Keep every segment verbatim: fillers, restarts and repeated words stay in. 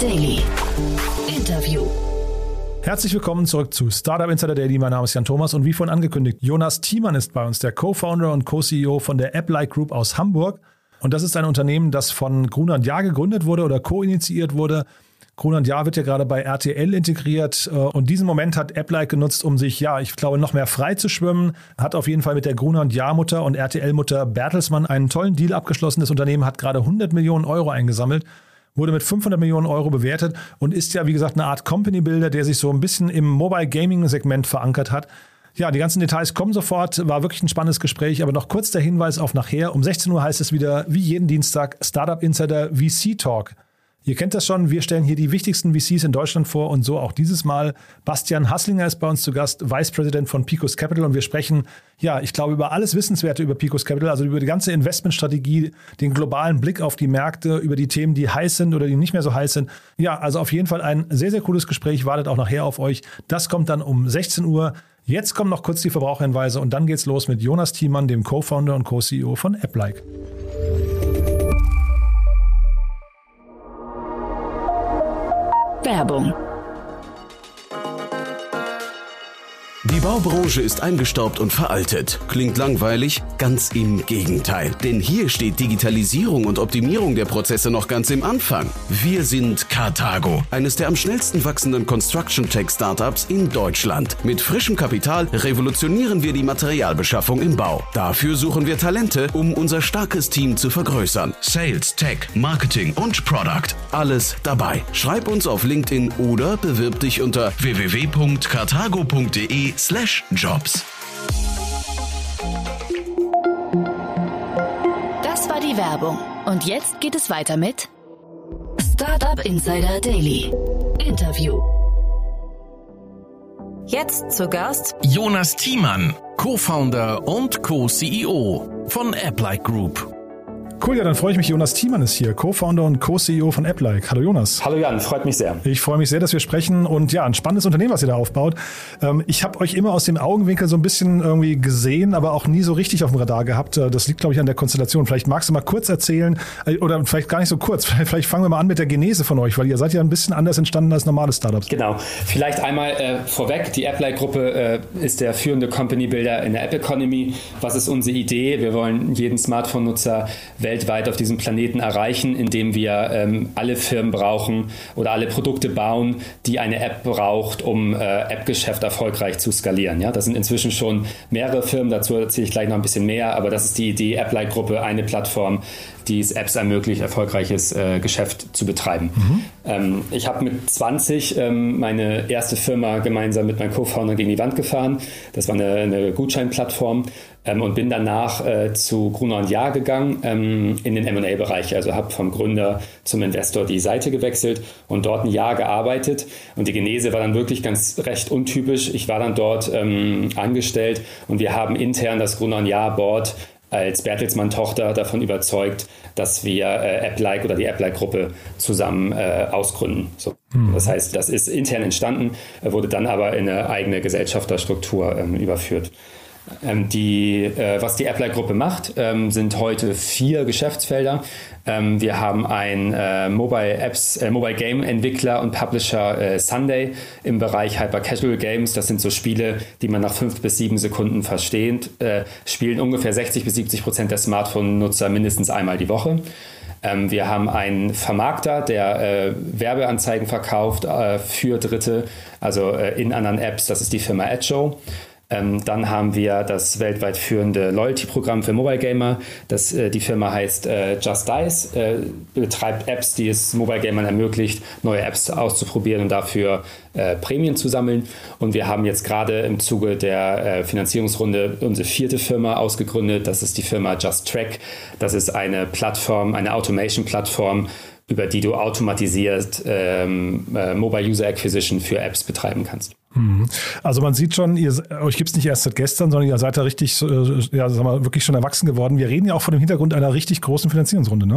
Daily. Interview. Herzlich willkommen zurück zu Startup Insider Daily. Mein Name ist Jan Thomas und wie vorhin angekündigt, Jonas Thiemann ist bei uns, der Co-Founder und Co-C E O von der AppLike Group aus Hamburg. Und das ist ein Unternehmen, das von Gruner und Jahr gegründet wurde oder co-initiiert wurde. Gruner und Jahr wird ja gerade bei R T L integriert und diesen Moment hat AppLike genutzt, um sich, ja, ich glaube, noch mehr frei zu schwimmen. Hat auf jeden Fall mit der Gruner und Jahr Mutter und R T L-Mutter Bertelsmann einen tollen Deal abgeschlossen. Das Unternehmen hat gerade hundert Millionen Euro eingesammelt, wurde mit fünfhundert Millionen Euro bewertet und ist ja, wie gesagt, eine Art Company Builder, der sich so ein bisschen im Mobile Gaming Segment verankert hat. Ja, die ganzen Details kommen sofort. War wirklich ein spannendes Gespräch, aber noch kurz der Hinweis auf nachher. Um sechzehn Uhr heißt es wieder, wie jeden Dienstag, Startup Insider V C Talk. Ihr kennt das schon, wir stellen hier die wichtigsten V Cs in Deutschland vor und so auch dieses Mal. Bastian Hasslinger ist bei uns zu Gast, Vice President von Picos Capital und wir sprechen, ja, ich glaube, über alles Wissenswerte über Picos Capital, also über die ganze Investmentstrategie, den globalen Blick auf die Märkte, über die Themen, die heiß sind oder die nicht mehr so heiß sind. Ja, also auf jeden Fall ein sehr, sehr cooles Gespräch, wartet auch nachher auf euch. Das kommt dann um sechzehn Uhr. Jetzt kommen noch kurz die Verbraucherhinweise und dann geht's los mit Jonas Thiemann, dem Co-Founder und Co-C E O von AppLike. Werbung. Die Baubranche ist eingestaubt und veraltet. Klingt langweilig? Ganz im Gegenteil. Denn hier steht Digitalisierung und Optimierung der Prozesse noch ganz im Anfang. Wir sind Karthago, eines der am schnellsten wachsenden Construction-Tech-Startups in Deutschland. Mit frischem Kapital revolutionieren wir die Materialbeschaffung im Bau. Dafür suchen wir Talente, um unser starkes Team zu vergrößern. Sales, Tech, Marketing und Product. Alles dabei. Schreib uns auf LinkedIn oder bewirb dich unter w w w punkt karthago punkt de slash jobs. Das war die Werbung. Und jetzt geht es weiter mit Startup Insider Daily. Interview. Jetzt zu Gast Jonas Thiemann, Co-Founder und Co-C E O von AppLike Group. Cool, ja, dann freue ich mich. Jonas Thiemann ist hier, Co-Founder und Co-C E O von AppLike. Hallo Jonas. Hallo Jan, freut mich sehr. Ich freue mich sehr, dass wir sprechen und ja, ein spannendes Unternehmen, was ihr da aufbaut. Ähm, ich habe euch immer aus dem Augenwinkel so ein bisschen irgendwie gesehen, aber auch nie so richtig auf dem Radar gehabt. Das liegt, glaube ich, an der Konstellation. Vielleicht magst du mal kurz erzählen oder vielleicht gar nicht so kurz. Vielleicht fangen wir mal an mit der Genese von euch, weil ihr seid ja ein bisschen anders entstanden als normale Startups. Genau. Vielleicht einmal äh, vorweg. Die AppLike-Gruppe äh, ist der führende Company-Builder in der App-Economy. Was ist unsere Idee? Wir wollen jeden Smartphone-Nutzer weltweit auf diesem Planeten erreichen, indem wir ähm, alle Firmen brauchen oder alle Produkte bauen, die eine App braucht, um äh, App-Geschäft erfolgreich zu skalieren. Ja, das sind inzwischen schon mehrere Firmen, dazu erzähle ich gleich noch ein bisschen mehr, aber das ist die Idee, AppLike-Gruppe, eine Plattform, die es Apps ermöglicht, erfolgreiches äh, Geschäft zu betreiben. Mhm. Ähm, ich habe mit zwanzig ähm, meine erste Firma gemeinsam mit meinem Co-Founder gegen die Wand gefahren. Das war eine, eine Gutscheinplattform. Ähm, und bin danach äh, zu Gruner und Jahr gegangen ähm, in den M und A-Bereich. Also habe vom Gründer zum Investor die Seite gewechselt und dort ein Jahr gearbeitet. Und die Genese war dann wirklich ganz recht untypisch. Ich war dann dort ähm, angestellt und wir haben intern das Gruner und Jahr Board als Bertelsmann-Tochter davon überzeugt, dass wir äh, AppLike oder die AppLike-Gruppe zusammen äh, ausgründen. So. Mhm. Das heißt, das ist intern entstanden, äh, wurde dann aber in eine eigene Gesellschafterstruktur ähm, überführt. Ähm, die, äh, was die AppLike-Gruppe macht, ähm, sind heute vier Geschäftsfelder. Ähm, wir haben einen äh, Mobile Apps, äh, Mobile Game Entwickler und Publisher äh, Sunday im Bereich Hyper Casual Games. Das sind so Spiele, die man nach fünf bis sieben Sekunden versteht. Äh, spielen ungefähr sechzig bis siebzig Prozent der Smartphone-Nutzer mindestens einmal die Woche. Ähm, wir haben einen Vermarkter, der äh, Werbeanzeigen verkauft äh, für Dritte, also äh, in anderen Apps. Das ist die Firma Adjo. Ähm, dann haben wir das weltweit führende Loyalty-Programm für Mobile Gamer. Das, äh, die Firma heißt äh, Just Dice, äh, betreibt Apps, die es Mobile Gamern ermöglicht, neue Apps auszuprobieren und dafür äh, Prämien zu sammeln. Und wir haben jetzt gerade im Zuge der äh, Finanzierungsrunde unsere vierte Firma ausgegründet. Das ist die Firma Just Track. Das ist eine Plattform, eine Automation-Plattform, über die du automatisiert ähm, äh, Mobile User Acquisition für Apps betreiben kannst. Also man sieht schon, ihr, euch gibt es nicht erst seit gestern, sondern ihr seid da richtig, ja, sagen wir, wirklich schon erwachsen geworden. Wir reden ja auch vor dem Hintergrund einer richtig großen Finanzierungsrunde, ne?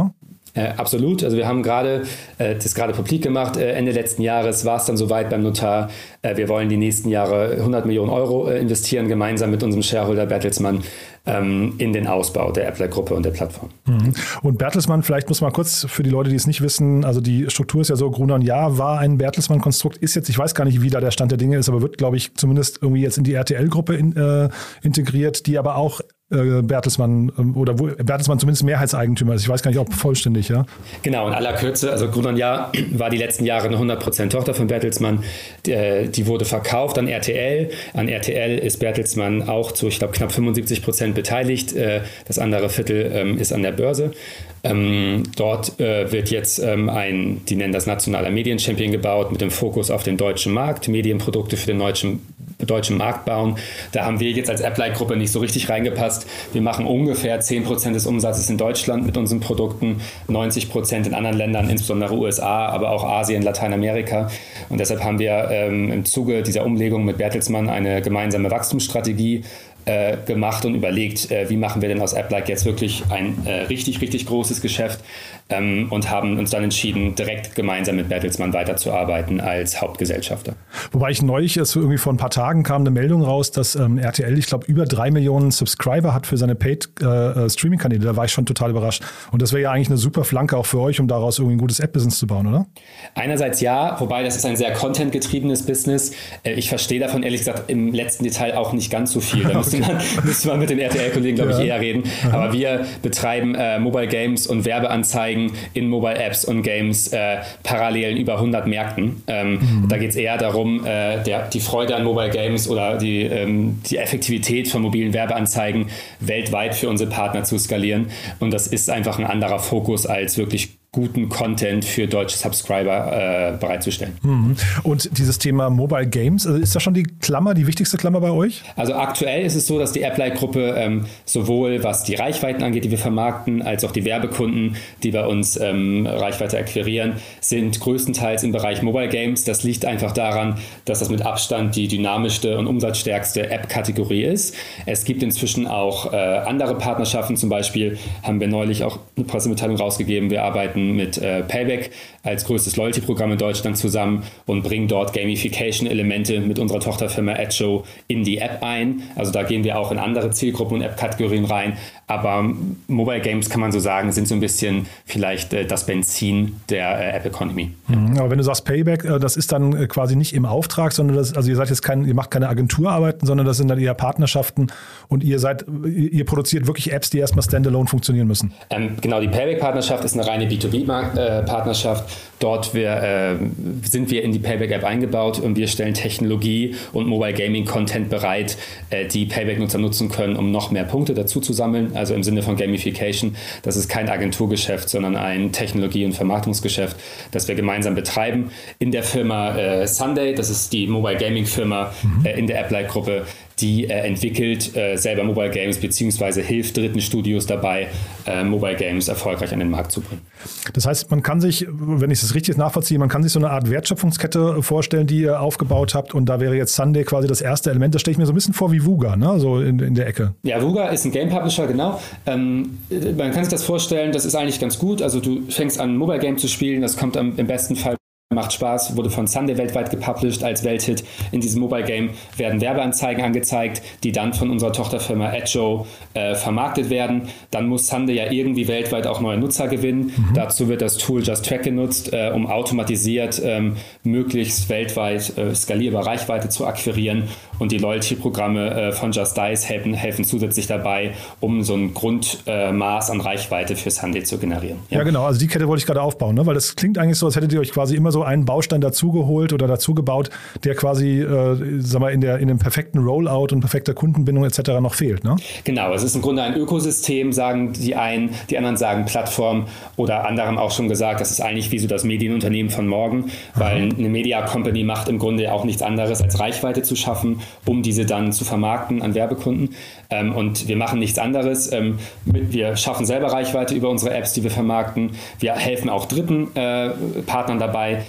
Äh, absolut. Also wir haben gerade äh, das gerade publik gemacht. Äh, Ende letzten Jahres war es dann soweit beim Notar. Äh, wir wollen die nächsten Jahre hundert Millionen Euro äh, investieren, gemeinsam mit unserem Shareholder Bertelsmann ähm, in den Ausbau der Applied-Gruppe und der Plattform. Mhm. Und Bertelsmann, vielleicht muss man kurz für die Leute, die es nicht wissen, also die Struktur ist ja so, Gruner und Jahr war ein Bertelsmann-Konstrukt, ist jetzt, ich weiß gar nicht, wie da der Stand der Dinge ist, aber wird, glaube ich, zumindest irgendwie jetzt in die R T L-Gruppe in, äh, integriert, die aber auch Bertelsmann oder wo Bertelsmann zumindest Mehrheitseigentümer ist. Ich weiß gar nicht, ob vollständig, ja. Genau, in aller Kürze, also Gruner und Jahr war die letzten Jahre eine hundert Prozent Tochter von Bertelsmann. Die, die wurde verkauft an R T L. An R T L ist Bertelsmann auch zu, ich glaube, knapp fünfundsiebzig Prozent beteiligt. Das andere Viertel ist an der Börse. Ähm, dort äh, wird jetzt ähm, ein, die nennen das nationaler Medienchampion gebaut, mit dem Fokus auf den deutschen Markt, Medienprodukte für den deutschen, deutschen Markt bauen. Da haben wir jetzt als Applied-Gruppe nicht so richtig reingepasst. Wir machen ungefähr zehn Prozent des Umsatzes in Deutschland mit unseren Produkten, neunzig Prozent in anderen Ländern, insbesondere U S A, aber auch Asien, Lateinamerika. Und deshalb haben wir ähm, im Zuge dieser Umlegung mit Bertelsmann eine gemeinsame Wachstumsstrategie Äh, gemacht und überlegt, äh, wie machen wir denn aus Applied jetzt wirklich ein äh, richtig, richtig großes Geschäft ähm, und haben uns dann entschieden, direkt gemeinsam mit Bertelsmann weiterzuarbeiten als Hauptgesellschafter. Wobei ich neulich, es irgendwie vor ein paar Tagen kam eine Meldung raus, dass ähm, R T L, ich glaube, über drei Millionen Subscriber hat für seine Paid-Streaming-Kanäle. Äh, da war ich schon total überrascht. Und das wäre ja eigentlich eine super Flanke auch für euch, um daraus irgendwie ein gutes App-Business zu bauen, oder? Einerseits ja, wobei das ist ein sehr content-getriebenes Business. Äh, ich verstehe davon ehrlich gesagt im letzten Detail auch nicht ganz so viel. Da müsste man, müsste man mit den R T L-Kollegen, glaube ich, ja. eher reden. Aha. Aber wir betreiben äh, Mobile Games und Werbeanzeigen in Mobile Apps und Games äh, parallel in über hundert Märkten. Ähm, mhm. Da geht es eher darum, äh, der, die Freude an Mobile Games oder die, ähm, die Effektivität von mobilen Werbeanzeigen weltweit für unsere Partner zu skalieren. Und das ist einfach ein anderer Fokus als wirklich guten Content für deutsche Subscriber äh, bereitzustellen. Mhm. Und dieses Thema Mobile Games, also ist das schon die Klammer, die wichtigste Klammer bei euch? Also aktuell ist es so, dass die Applied-Gruppe ähm, sowohl was die Reichweiten angeht, die wir vermarkten, als auch die Werbekunden, die bei uns ähm, Reichweite akquirieren, sind größtenteils im Bereich Mobile Games. Das liegt einfach daran, dass das mit Abstand die dynamischste und umsatzstärkste App-Kategorie ist. Es gibt inzwischen auch äh, andere Partnerschaften, zum Beispiel haben wir neulich auch eine Pressemitteilung rausgegeben, wir arbeiten mit äh, Payback als größtes Loyalty-Programm in Deutschland zusammen und bringen dort Gamification-Elemente mit unserer Tochterfirma Adjo in die App ein. Also da gehen wir auch in andere Zielgruppen und App-Kategorien rein. Aber Mobile Games, kann man so sagen, sind so ein bisschen vielleicht äh, das Benzin der äh, App-Economy. Mhm, aber wenn du sagst Payback, äh, das ist dann äh, quasi nicht im Auftrag, sondern das, also ihr seid jetzt kein, ihr macht keine Agenturarbeiten, sondern das sind dann eher Partnerschaften und ihr seid, ihr produziert wirklich Apps, die erstmal standalone funktionieren müssen. Ähm, genau, die Payback-Partnerschaft ist eine reine B zwei B-Partnerschaft. Dort wir, äh, sind wir in die Payback-App eingebaut und wir stellen Technologie und Mobile Gaming-Content bereit, äh, die Payback-Nutzer nutzen können, um noch mehr Punkte dazu zu sammeln. Also im Sinne von Gamification. Das ist kein Agenturgeschäft, sondern ein Technologie- und Vermarktungsgeschäft, das wir gemeinsam betreiben. In der Firma äh, Sunday, das ist die Mobile Gaming-Firma mhm. äh, in der Applied-Gruppe, die äh, entwickelt äh, selber Mobile Games beziehungsweise hilft dritten Studios dabei, äh, Mobile Games erfolgreich an den Markt zu bringen. Das heißt, man kann sich, wenn ich das richtig nachvollziehe, man kann sich so eine Art Wertschöpfungskette vorstellen, die ihr aufgebaut habt und da wäre jetzt Sunday quasi das erste Element. Das stelle ich mir so ein bisschen vor wie Wooga, ne? So in, in der Ecke. Ja, Wooga ist ein Game Publisher, genau. Ähm, man kann sich das vorstellen, das ist eigentlich ganz gut. Also du fängst an, ein Mobile Game zu spielen, das kommt am, im besten Fall macht Spaß, wurde von Sunday weltweit gepublished als Welthit. In diesem Mobile Game werden Werbeanzeigen angezeigt, die dann von unserer Tochterfirma Adjo äh, vermarktet werden. Dann muss Sunday ja irgendwie weltweit auch neue Nutzer gewinnen. Mhm. Dazu wird das Tool Just Track genutzt, äh, um automatisiert ähm, möglichst weltweit äh, skalierbar Reichweite zu akquirieren. Und die Loyalty-Programme äh, von Just Dice helfen, helfen zusätzlich dabei, um so ein Grundmaß äh, an Reichweite für Sunday zu generieren. Ja. ja, genau. Also die Kette wollte ich gerade aufbauen, ne? Weil das klingt eigentlich so, als hättet ihr euch quasi immer so einen Baustein dazugeholt oder dazugebaut, der quasi, äh, sag mal, in der in dem perfekten Rollout und perfekter Kundenbindung et cetera noch fehlt, ne? Genau, es ist im Grunde ein Ökosystem, sagen die einen, die anderen sagen Plattform oder andere haben auch schon gesagt, das ist eigentlich wie so das Medienunternehmen von morgen, weil Aha. eine Media Company macht im Grunde auch nichts anderes als Reichweite zu schaffen, um diese dann zu vermarkten an Werbekunden. Ähm, und wir machen nichts anderes. Ähm, mit, wir schaffen selber Reichweite über unsere Apps, die wir vermarkten. Wir helfen auch dritten äh, Partnern dabei,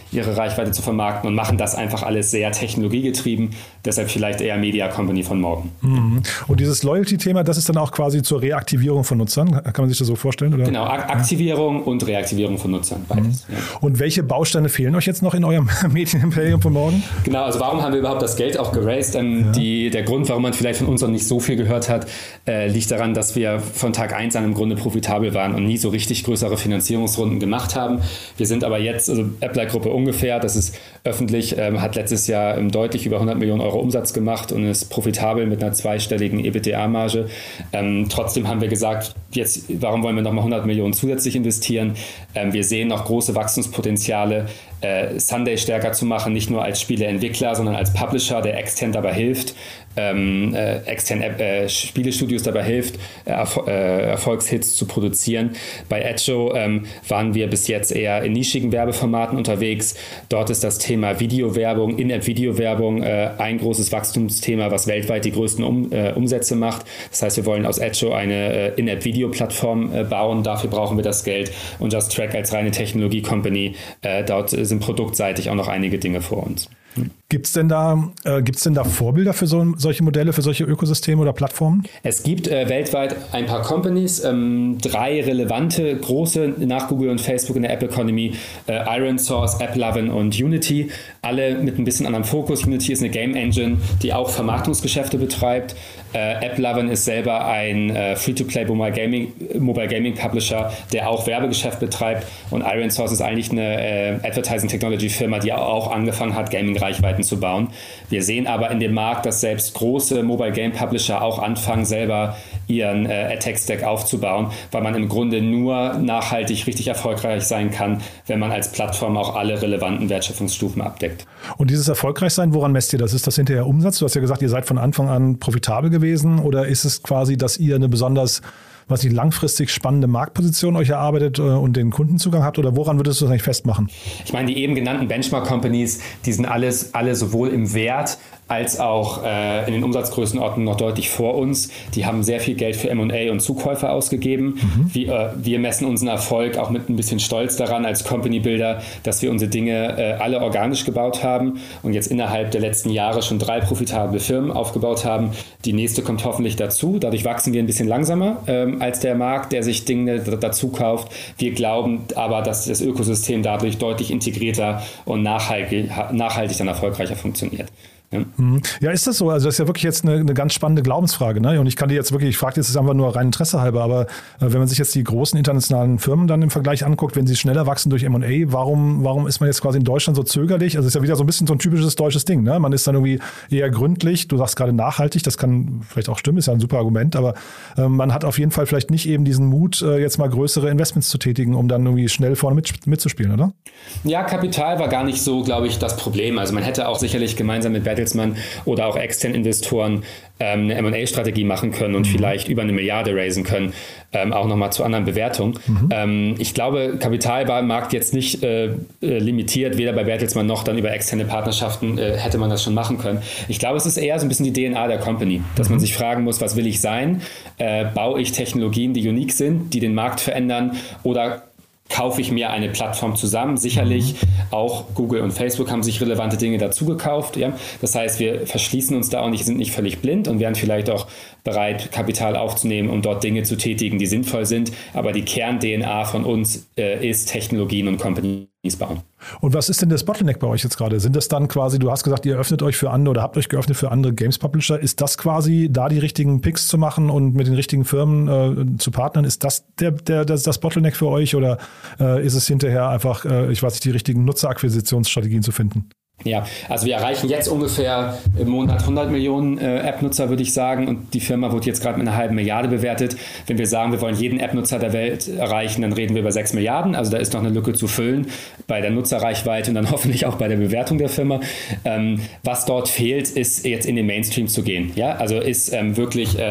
ihre Reichweite zu vermarkten und machen das einfach alles sehr technologiegetrieben. Deshalb vielleicht eher Media Company von morgen. Mhm. Und dieses Loyalty-Thema, das ist dann auch quasi zur Reaktivierung von Nutzern? Kann man sich das so vorstellen? Oder? Genau, Ak- Aktivierung ja. und Reaktivierung von Nutzern. Beides. Mhm. Ja. Und welche Bausteine fehlen euch jetzt noch in eurem Medienimperium von morgen? Genau, also warum haben wir überhaupt das Geld auch geraced? Ähm, ja. die, der Grund, warum man vielleicht von uns noch nicht so viel gehört hat, äh, liegt daran, dass wir von Tag eins an im Grunde profitabel waren und nie so richtig größere Finanzierungsrunden gemacht haben. Wir sind aber jetzt, also Applied-Gruppe ungefähr, das ist öffentlich, ähm, hat letztes Jahr ähm, deutlich über hundert Millionen Euro Umsatz gemacht und ist profitabel mit einer zweistelligen EBITDA-Marge. Ähm, trotzdem haben wir gesagt, jetzt, warum wollen wir nochmal hundert Millionen zusätzlich investieren? Ähm, wir sehen noch große Wachstumspotenziale, äh, Sunday stärker zu machen, nicht nur als Spieleentwickler, sondern als Publisher, der extern dabei hilft, ähm, äh, extern äh, Spielestudios dabei hilft, äh, Erfol- äh, Erfolgshits zu produzieren. Bei Edjo ähm, waren wir bis jetzt eher in nischigen Werbeformaten unterwegs. Dort ist das Thema Videowerbung, In-App-Videowerbung äh, ein großes Wachstumsthema, was weltweit die größten um, äh, Umsätze macht. Das heißt, wir wollen aus Edjo eine äh, In-App-Video-Plattform äh, bauen. Dafür brauchen wir das Geld. Und Just Track als reine Technologie-Company, äh, dort sind produktseitig auch noch einige Dinge vor uns. Gibt es denn da, äh, gibt's denn da Vorbilder für so, solche Modelle, für solche Ökosysteme oder Plattformen? Es gibt äh, weltweit ein paar Companies, ähm, drei relevante, große nach Google und Facebook in der App-Economy, äh, ironSource, AppLovin und Unity, alle mit ein bisschen anderem Fokus. Unity ist eine Game Engine, die auch Vermarktungsgeschäfte betreibt. Äh, AppLovin ist selber ein äh, Free-to-Play Mobile Gaming, Mobile Gaming Publisher, der auch Werbegeschäft betreibt. Und ironSource ist eigentlich eine äh, Advertising Technology Firma, die auch angefangen hat, Gaming-Reichweiten zu bauen. Wir sehen aber in dem Markt, dass selbst große Mobile Game Publisher auch anfangen, selber ihren äh, Ad-Tech-Stack aufzubauen, weil man im Grunde nur nachhaltig richtig erfolgreich sein kann, wenn man als Plattform auch alle relevanten Wertschöpfungsstufen abdeckt. Und dieses Erfolgreichsein, woran messt ihr das? Ist das hinterher Umsatz? Du hast ja gesagt, ihr seid von Anfang an profitabel gewesen, oder ist es quasi, dass ihr eine besonders, was nicht, langfristig spannende Marktposition euch erarbeitet äh, und den Kundenzugang habt, oder woran würdest du das eigentlich festmachen? Ich meine, die eben genannten Benchmark-Companies, die sind alles, alle sowohl im Wert als auch äh, in den Umsatzgrößenordnungen noch deutlich vor uns. Die haben sehr viel Geld für M und A und Zukäufe ausgegeben. Mhm. Wir, äh, wir messen unseren Erfolg auch mit ein bisschen Stolz daran als Company-Builder, dass wir unsere Dinge äh, alle organisch gebaut haben und jetzt innerhalb der letzten Jahre schon drei profitable Firmen aufgebaut haben. Die nächste kommt hoffentlich dazu. Dadurch wachsen wir ein bisschen langsamer ähm, als der Markt, der sich Dinge d- dazu kauft. Wir glauben aber, dass das Ökosystem dadurch deutlich integrierter und nachhaltig, nachhaltig dann erfolgreicher funktioniert. Ja. ja, ist das so? Also das ist ja wirklich jetzt eine, eine ganz spannende Glaubensfrage. Ne? Und ich kann dir jetzt wirklich, ich frage jetzt einfach nur rein Interesse halber, aber äh, wenn man sich jetzt die großen internationalen Firmen dann im Vergleich anguckt, wenn sie schneller wachsen durch M und A, warum, warum ist man jetzt quasi in Deutschland so zögerlich? Also es ist ja wieder so ein bisschen so ein typisches deutsches Ding. Ne? Man ist dann irgendwie eher gründlich, du sagst gerade nachhaltig, das kann vielleicht auch stimmen, ist ja ein super Argument, aber äh, man hat auf jeden Fall vielleicht nicht eben diesen Mut, äh, jetzt mal größere Investments zu tätigen, um dann irgendwie schnell vorne mit, mitzuspielen, oder? Ja, Kapital war gar nicht so, glaube ich, das Problem. Also man hätte auch sicherlich gemeinsam mit Bertelsmann oder auch externen Investoren ähm, eine M und A-Strategie machen können und mhm. vielleicht über eine Milliarde raisen können, ähm, auch nochmal zu anderen Bewertungen. Mhm. Ähm, ich glaube, Kapital war im Markt jetzt nicht äh, limitiert, weder bei Bertelsmann noch dann über externe Partnerschaften äh, hätte man das schon machen können. Ich glaube, es ist eher so ein bisschen die D N A der Company, dass mhm. man sich fragen muss, was will ich sein? Äh, baue ich Technologien, die unique sind, die den Markt verändern, oder kaufe ich mir eine Plattform zusammen? Sicherlich auch Google und Facebook haben sich relevante Dinge dazu gekauft. Ja? Das heißt, wir verschließen uns da auch nicht, sind nicht völlig blind und wären vielleicht auch bereit, Kapital aufzunehmen, um dort Dinge zu tätigen, die sinnvoll sind. Aber die Kern-D N A von uns äh, ist Technologien und Companies bauen. Und was ist denn das Bottleneck bei euch jetzt gerade? Sind das dann quasi, du hast gesagt, ihr öffnet euch für andere oder habt euch geöffnet für andere Games-Publisher. Ist das quasi, da die richtigen Picks zu machen und mit den richtigen Firmen äh, zu partnern? Ist das der, der, das, das Bottleneck für euch, oder äh, ist es hinterher einfach, äh, ich weiß nicht, die richtigen Nutzerakquisitionsstrategien zu finden? Ja, also wir erreichen jetzt ungefähr im Monat hundert Millionen äh, App-Nutzer, würde ich sagen, und die Firma wird jetzt gerade mit einer halben Milliarde bewertet. Wenn wir sagen, wir wollen jeden App-Nutzer der Welt erreichen, dann reden wir über sechs Milliarden, also da ist noch eine Lücke zu füllen bei der Nutzerreichweite und dann hoffentlich auch bei der Bewertung der Firma. Ähm, was dort fehlt, ist jetzt in den Mainstream zu gehen, ja, also ist ähm, wirklich ähm,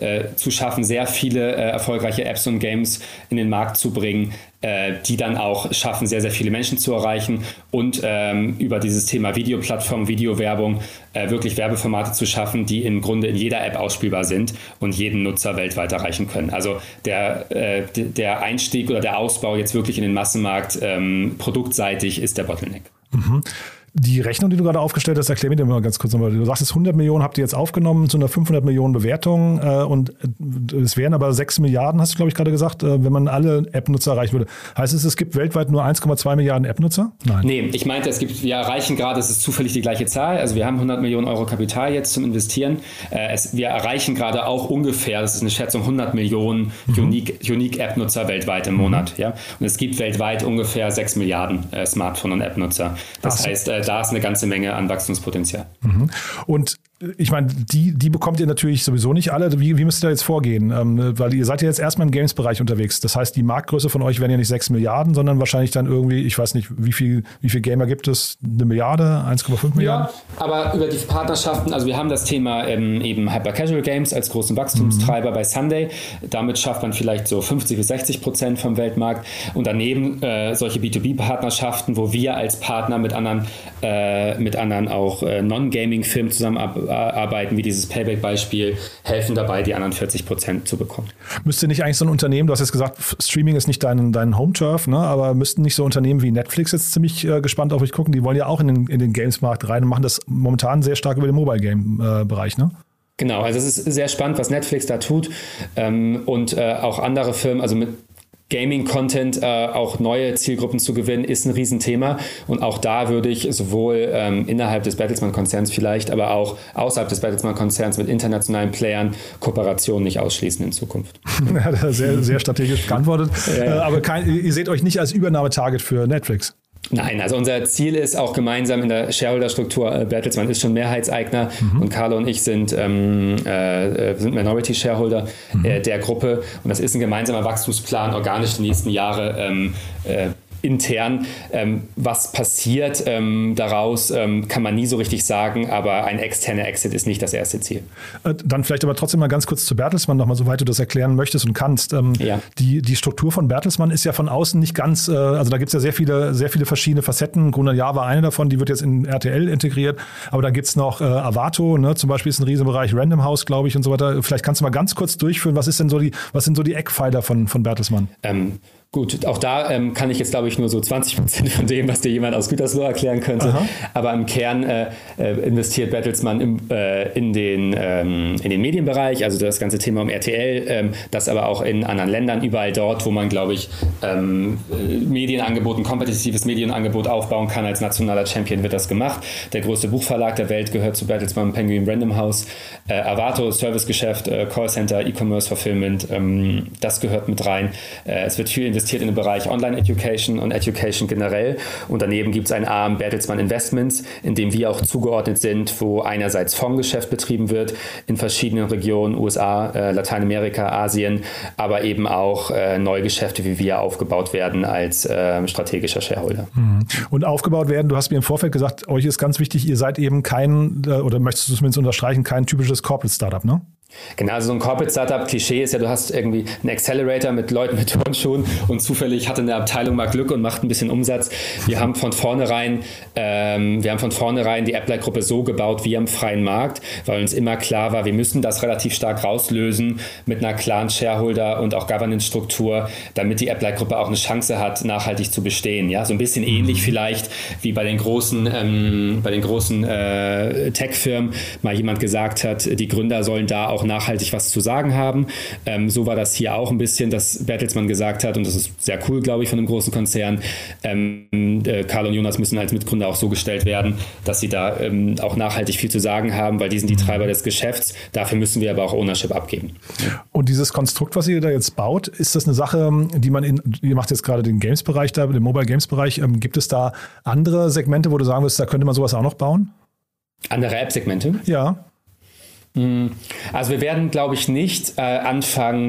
äh, zu schaffen, sehr viele äh, erfolgreiche Apps und Games in den Markt zu bringen, äh, die dann auch schaffen, sehr, sehr viele Menschen zu erreichen und ähm, über dieses Thema Videoplattform, Videowerbung äh, wirklich Werbeformate zu schaffen, die im Grunde in jeder App ausspielbar sind und jeden Nutzer weltweit erreichen können. Also der, äh, der Einstieg oder der Ausbau jetzt wirklich in den Massenmarkt ähm, produktseitig ist der Bottleneck. Mhm. Die Rechnung, die du gerade aufgestellt hast, erklär mir dir mal ganz kurz nochmal. Du sagst, hundert Millionen habt ihr jetzt aufgenommen zu einer fünfhundert Millionen Bewertung äh, und es wären aber sechs Milliarden, hast du, glaube ich, gerade gesagt, äh, wenn man alle App-Nutzer erreichen würde. Heißt es, es gibt weltweit nur eins Komma zwei Milliarden App-Nutzer? Nein. Nee, ich meinte, es gibt, wir erreichen gerade, es ist zufällig die gleiche Zahl, also wir haben hundert Millionen Euro Kapital jetzt zum Investieren. Äh, es, wir erreichen gerade auch ungefähr, das ist eine Schätzung, hundert Millionen mhm. Unique, Unique App-Nutzer weltweit im Monat. Mhm. Ja? Und es gibt weltweit ungefähr sechs Milliarden äh, Smartphone- und App-Nutzer. Das Ach. heißt, äh, da ist eine ganze Menge an Wachstumspotenzial. Mhm. Und ich meine, die, die bekommt ihr natürlich sowieso nicht alle. Wie, wie müsst ihr da jetzt vorgehen? Ähm, weil ihr seid ja jetzt erstmal im Games-Bereich unterwegs. Das heißt, die Marktgröße von euch wären ja nicht sechs Milliarden, sondern wahrscheinlich dann irgendwie, ich weiß nicht, wie viel, wie viel Gamer gibt es? Eine Milliarde? eins Komma fünf Milliarden? Ja, aber über die Partnerschaften, also wir haben das Thema ähm, eben Hyper-Casual Games als großen Wachstumstreiber mhm. bei Sunday. Damit schafft man vielleicht so fünfzig bis sechzig Prozent vom Weltmarkt. Und daneben äh, solche B zwei B-Partnerschaften, wo wir als Partner mit anderen, äh, mit anderen auch äh, Non-Gaming-Firmen zusammenarbeiten, arbeiten, wie dieses Payback-Beispiel, helfen dabei, die anderen vierzig Prozent zu bekommen. Müsste nicht eigentlich so ein Unternehmen, du hast jetzt gesagt, Streaming ist nicht dein, dein Home-Turf, ne? Aber müssten nicht so Unternehmen wie Netflix jetzt ziemlich äh, gespannt auf euch gucken? Die wollen ja auch in den, in den Games-Markt rein und machen das momentan sehr stark über den Mobile-Game-Bereich, ne? Genau, also es ist sehr spannend, was Netflix da tut ähm, und äh, auch andere Firmen, also mit Gaming-Content äh, auch neue Zielgruppen zu gewinnen, ist ein Riesenthema. Und auch da würde ich sowohl ähm, innerhalb des Bertelsmann-Konzerns vielleicht, aber auch außerhalb des Bertelsmann-Konzerns mit internationalen Playern Kooperationen nicht ausschließen in Zukunft. Ja, sehr, sehr strategisch beantwortet. Ja, ja. Aber kein, ihr seht euch nicht als Übernahmetarget für Netflix. Nein, also unser Ziel ist auch gemeinsam in der Shareholder-Struktur, äh, Bertelsmann ist schon Mehrheitseigner mhm. und Carlo und ich sind, ähm, äh, sind Minority-Shareholder mhm. äh, der Gruppe und das ist ein gemeinsamer Wachstumsplan, organisch die nächsten Jahre ähm, äh, intern. Ähm, was passiert ähm, daraus, ähm, kann man nie so richtig sagen, aber ein externer Exit ist nicht das erste Ziel. Dann vielleicht aber trotzdem mal ganz kurz zu Bertelsmann nochmal, soweit du das erklären möchtest und kannst. Ähm, ja. die, die Struktur von Bertelsmann ist ja von außen nicht ganz, äh, also da gibt es ja sehr viele, sehr viele verschiedene Facetten. Gruner Jahr war eine davon, die wird jetzt in R T L integriert, aber da gibt es noch äh, Avato, ne? Zum Beispiel ist ein Riesenbereich, Random House, glaube ich, und so weiter. Vielleicht kannst du mal ganz kurz durchführen, was ist denn so die, was sind so die Eckpfeiler von, von Bertelsmann? Ähm, Gut, auch da ähm, kann ich jetzt, glaube ich, nur so zwanzig Prozent von dem, was dir jemand aus Gütersloh erklären könnte. Aha. Aber im Kern äh, äh, investiert Bertelsmann im, äh, in, den, ähm, in den Medienbereich, also das ganze Thema um R T L, ähm, das aber auch in anderen Ländern, überall dort, wo man, glaube ich, ähm, Medienangebot, ein kompetitives Medienangebot aufbauen kann. Als nationaler Champion wird das gemacht. Der größte Buchverlag der Welt gehört zu Bertelsmann, Penguin Random House. Äh, Avato, Servicegeschäft, äh, Callcenter, E-Commerce, Fulfillment, ähm, das gehört mit rein. Äh, es wird viel investiert investiert in den Bereich Online-Education und Education generell. Und daneben gibt es einen Arm Bertelsmann Investments, in dem wir auch zugeordnet sind, wo einerseits Fondsgeschäft betrieben wird in verschiedenen Regionen, U S A, äh, Lateinamerika, Asien, aber eben auch äh, Neugeschäfte, wie wir aufgebaut werden als äh, strategischer Shareholder. Und aufgebaut werden, du hast mir im Vorfeld gesagt, euch ist ganz wichtig, ihr seid eben kein, oder möchtest du zumindest unterstreichen, kein typisches Corporate-Startup, ne? Genau, also so ein Corporate-Startup-Klischee ist ja, du hast irgendwie einen Accelerator mit Leuten mit Turnschuhen und zufällig hat eine Abteilung mal Glück und macht ein bisschen Umsatz. Wir haben von vornherein, ähm, wir haben von vornherein die Applike-Gruppe so gebaut wie am freien Markt, weil uns immer klar war, wir müssen das relativ stark rauslösen mit einer klaren Shareholder- und auch Governance-Struktur, damit die Applike-Gruppe auch eine Chance hat, nachhaltig zu bestehen. Ja, so ein bisschen ähnlich vielleicht wie bei den großen, ähm, bei den großen äh, Tech-Firmen mal jemand gesagt hat, die Gründer sollen da auch nachhaltig was zu sagen haben. Ähm, so war das hier auch ein bisschen, dass Bertelsmann gesagt hat, und das ist sehr cool, glaube ich, von einem großen Konzern, ähm, äh, Carlo und Jonas müssen als Mitgründer auch so gestellt werden, dass sie da ähm, auch nachhaltig viel zu sagen haben, weil die sind die Treiber des Geschäfts. Dafür müssen wir aber auch Ownership abgeben. Und dieses Konstrukt, was ihr da jetzt baut, ist das eine Sache, die man in, ihr macht jetzt gerade den Games-Bereich da, den Mobile-Games-Bereich, ähm, gibt es da andere Segmente, wo du sagen würdest, da könnte man sowas auch noch bauen? Andere App-Segmente? Ja. Also wir werden, glaube ich, nicht äh, anfangen,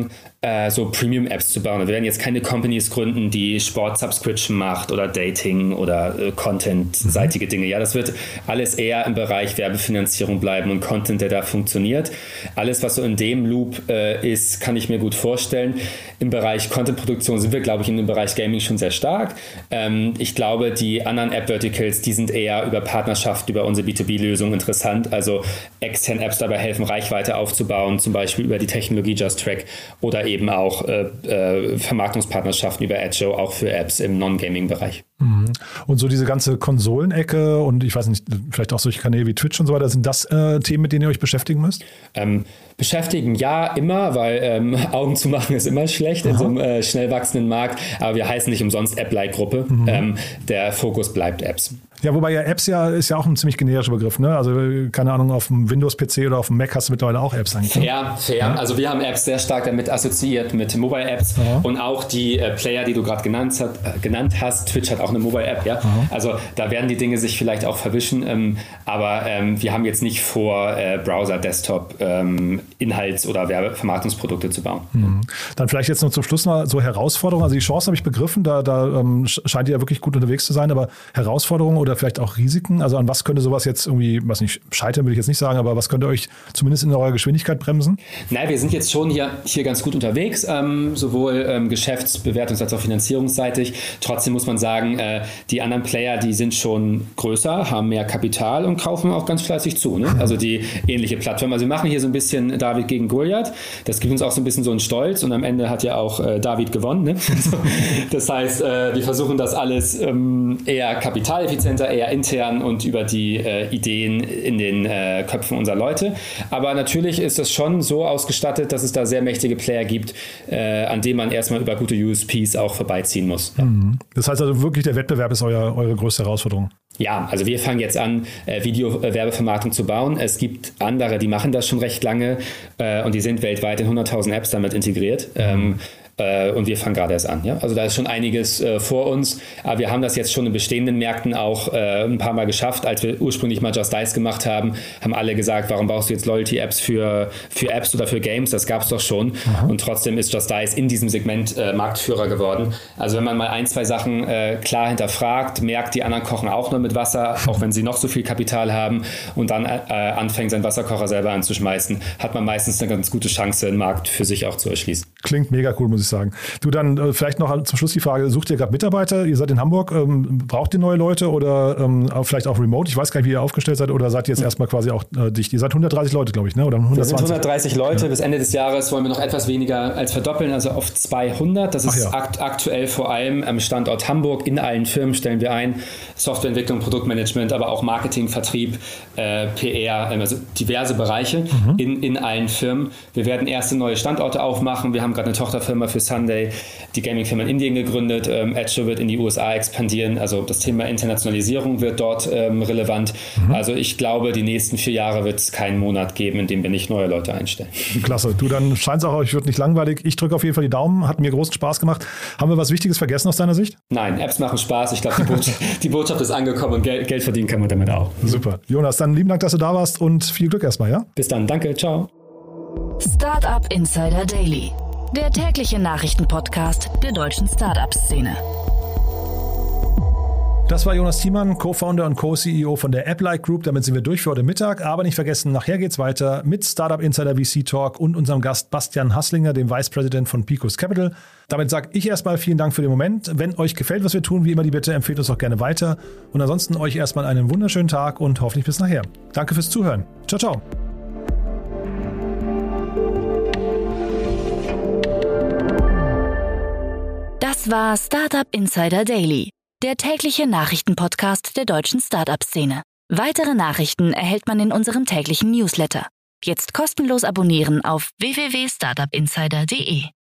äh, so Premium-Apps zu bauen. Wir werden jetzt keine Companies gründen, die Sport-Subscription macht oder Dating oder äh, Content-seitige mhm. Dinge. Ja, das wird alles eher im Bereich Werbefinanzierung bleiben und Content, der da funktioniert. Alles, was so in dem Loop äh, ist, kann ich mir gut vorstellen. Im Bereich Content-Produktion sind wir, glaube ich, in dem Bereich Gaming schon sehr stark. Ähm, ich glaube, die anderen App-Verticals, die sind eher über Partnerschaften, über unsere B zwei B-Lösung interessant. Also externe Apps dabei helfen, Reichweite aufzubauen, zum Beispiel über die Technologie JustTrack oder eben auch äh, äh, Vermarktungspartnerschaften über Adjo, auch für Apps im Non-Gaming-Bereich. Und so diese ganze Konsolenecke und ich weiß nicht, vielleicht auch solche Kanäle wie Twitch und so weiter, sind das äh, Themen, mit denen ihr euch beschäftigen müsst? Ähm, beschäftigen ja immer, weil ähm, Augen zu machen ist immer schlecht Aha. in so einem äh, schnell wachsenden Markt, aber wir heißen nicht umsonst App-like-Gruppe. Mhm. Ähm, der Fokus bleibt Apps. Ja, wobei ja Apps ja ist ja auch ein ziemlich generischer Begriff, ne? Also keine Ahnung, auf dem Windows-P C oder auf dem Mac hast du mittlerweile auch Apps eigentlich. Fair, fair. Ja. Also wir haben Apps sehr stark damit assoziiert mit Mobile-Apps Aha. und auch die äh, Player, die du gerade genannt, äh, genannt hast. Twitch hat auch eine Mobile-App, ja. Aha. Also da werden die Dinge sich vielleicht auch verwischen, ähm, aber ähm, wir haben jetzt nicht vor, äh, Browser, Desktop, ähm, Inhalts- oder Werbevermarktungsprodukte zu bauen. Mhm. Dann vielleicht jetzt noch zum Schluss mal so Herausforderungen. Also die Chance habe ich begriffen, da, da ähm, scheint ihr ja wirklich gut unterwegs zu sein, aber Herausforderungen oder vielleicht auch Risiken? Also an was könnte sowas jetzt irgendwie, was nicht, scheitern will ich jetzt nicht sagen, aber was könnte euch zumindest in eurer Geschwindigkeit bremsen? Naja, wir sind jetzt schon hier, hier ganz gut unterwegs, ähm, sowohl ähm, geschäftsbewertungs- als auch finanzierungsseitig. Trotzdem muss man sagen, äh, die anderen Player, die sind schon größer, haben mehr Kapital und kaufen auch ganz fleißig zu. Ne? Also die ähnliche Plattform. Also wir machen hier so ein bisschen David gegen Goliath. Das gibt uns auch so ein bisschen so einen Stolz und am Ende hat ja auch äh, David gewonnen. Ne? Das heißt, äh, wir versuchen das alles ähm, eher kapitaleffizienter, eher intern und über die äh, Ideen in den äh, Köpfen unserer Leute. Aber natürlich ist das schon so ausgestattet, dass es da sehr mächtige Player gibt, äh, an denen man erstmal über gute U S Ps auch vorbeiziehen muss. Ja. Das heißt also wirklich, der Wettbewerb ist euer, eure größte Herausforderung? Ja, also wir fangen jetzt an, äh, Video-Werbevermarktung zu bauen. Es gibt andere, die machen das schon recht lange äh, und die sind weltweit in hunderttausend Apps damit integriert. Ähm, Und wir fangen gerade erst an. Ja? Also da ist schon einiges äh, vor uns. Aber wir haben das jetzt schon in bestehenden Märkten auch äh, ein paar Mal geschafft. Als wir ursprünglich mal Just Dice gemacht haben, haben alle gesagt, warum brauchst du jetzt Loyalty-Apps für, für Apps oder für Games? Das gab es doch schon. Aha. Und trotzdem ist Just Dice in diesem Segment äh, Marktführer geworden. Also wenn man mal ein, zwei Sachen äh, klar hinterfragt, merkt, die anderen kochen auch nur mit Wasser, auch wenn sie noch so viel Kapital haben und dann äh, anfängt, seinen Wasserkocher selber anzuschmeißen, hat man meistens eine ganz gute Chance, den Markt für sich auch zu erschließen. Klingt mega cool, muss ich sagen. Du, dann äh, vielleicht noch zum Schluss die Frage, sucht ihr gerade Mitarbeiter? Ihr seid in Hamburg, ähm, braucht ihr neue Leute oder ähm, vielleicht auch remote? Ich weiß gar nicht, wie ihr aufgestellt seid oder seid ihr jetzt mhm. erstmal quasi auch äh, dicht? Ihr seid hundertdreißig Leute, glaube ich, ne? Oder hundertzwanzig? Wir sind hundertdreißig Leute. Ja. Bis Ende des Jahres wollen wir noch etwas weniger als verdoppeln, also auf zweihundert. Das ist ja. akt- aktuell vor allem am Standort Hamburg. In allen Firmen stellen wir ein. Softwareentwicklung, Produktmanagement, aber auch Marketing, Vertrieb, äh, P R, also diverse Bereiche mhm. in, in allen Firmen. Wir werden erste neue Standorte aufmachen. Wir haben gerade eine Tochterfirma für Sunday, die Gaming-Firma in Indien gegründet. Ähm, Adjo wird in die U S A expandieren. Also das Thema Internationalisierung wird dort ähm, relevant. Mhm. Also ich glaube, die nächsten vier Jahre wird es keinen Monat geben, in dem wir nicht neue Leute einstellen. Klasse. Du, dann scheint es auch, euch wird nicht langweilig. Ich drücke auf jeden Fall die Daumen. Hat mir großen Spaß gemacht. Haben wir was Wichtiges vergessen aus deiner Sicht? Nein, Apps machen Spaß. Ich glaube, die, Botschaft, die Botschaft ist angekommen und Geld, Geld verdienen kann man damit auch. Super. Jonas, dann lieben Dank, dass du da warst und viel Glück erstmal, ja? Bis dann. Danke. Ciao. Startup Insider Daily. Der tägliche Nachrichtenpodcast der deutschen Startup-Szene. Das war Jonas Thiemann, Co-Founder und Co-C E O von der App-like Group. Damit sind wir durch für heute Mittag. Aber nicht vergessen, nachher geht's weiter mit Startup Insider V C Talk und unserem Gast Bastian Hasslinger, dem Vice President von Picos Capital. Damit sage ich erstmal vielen Dank für den Moment. Wenn euch gefällt, was wir tun, wie immer die Bitte, empfehlt uns auch gerne weiter. Und ansonsten euch erstmal einen wunderschönen Tag und hoffentlich bis nachher. Danke fürs Zuhören. Ciao, ciao. Das war Startup Insider Daily, der tägliche Nachrichtenpodcast der deutschen Startup-Szene. Weitere Nachrichten erhält man in unserem täglichen Newsletter. Jetzt kostenlos abonnieren auf w w w punkt startup insider punkt d e.